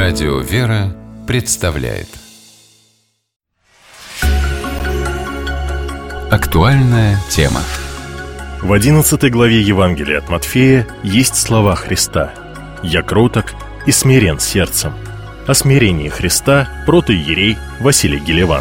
Радио «Вера» представляет актуальная тема. В 11 главе Евангелия от Матфея есть слова Христа: «Я кроток и смирен сердцем». О смирении Христа протоиерей Василий Гелеван.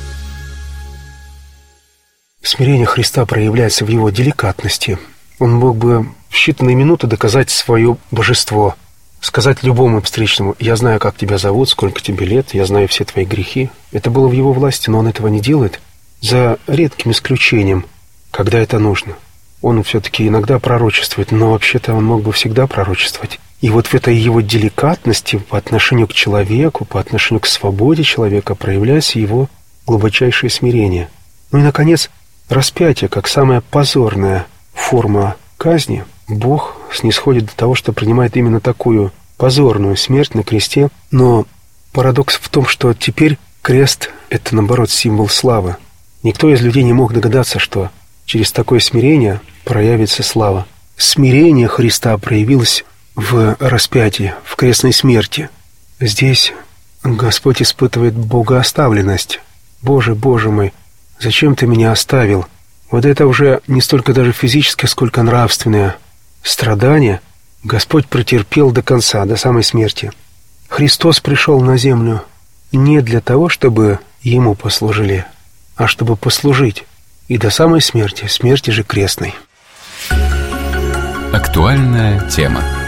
Смирение Христа проявляется в Его деликатности. Он мог бы в считанные минуты доказать свое божество, сказать любому встречному: «Я знаю, как тебя зовут, сколько тебе лет, я знаю все твои грехи». Это было в Его власти, но Он этого не делает, за редким исключением, когда это нужно. Он все-таки иногда пророчествует, но вообще-то Он мог бы всегда пророчествовать. И вот в этой Его деликатности по отношению к человеку, по отношению к свободе человека проявляется Его глубочайшее смирение. Ну и, наконец, распятие, как самая позорная форма казни. Бог снисходит до того, что принимает именно такую позорную смерть на кресте. Но парадокс в том, что теперь крест — это, наоборот, символ славы. Никто из людей не мог догадаться, что через такое смирение проявится слава. Смирение Христа проявилось в распятии, в крестной смерти. Здесь Господь испытывает богооставленность. «Боже, Боже мой, зачем Ты меня оставил?» Вот это уже не столько даже физическое, сколько нравственное страдание Господь претерпел до конца, до самой смерти. Христос пришел на землю не для того, чтобы Ему послужили, а чтобы послужить и до самой смерти, смерти же крестной. Актуальная тема.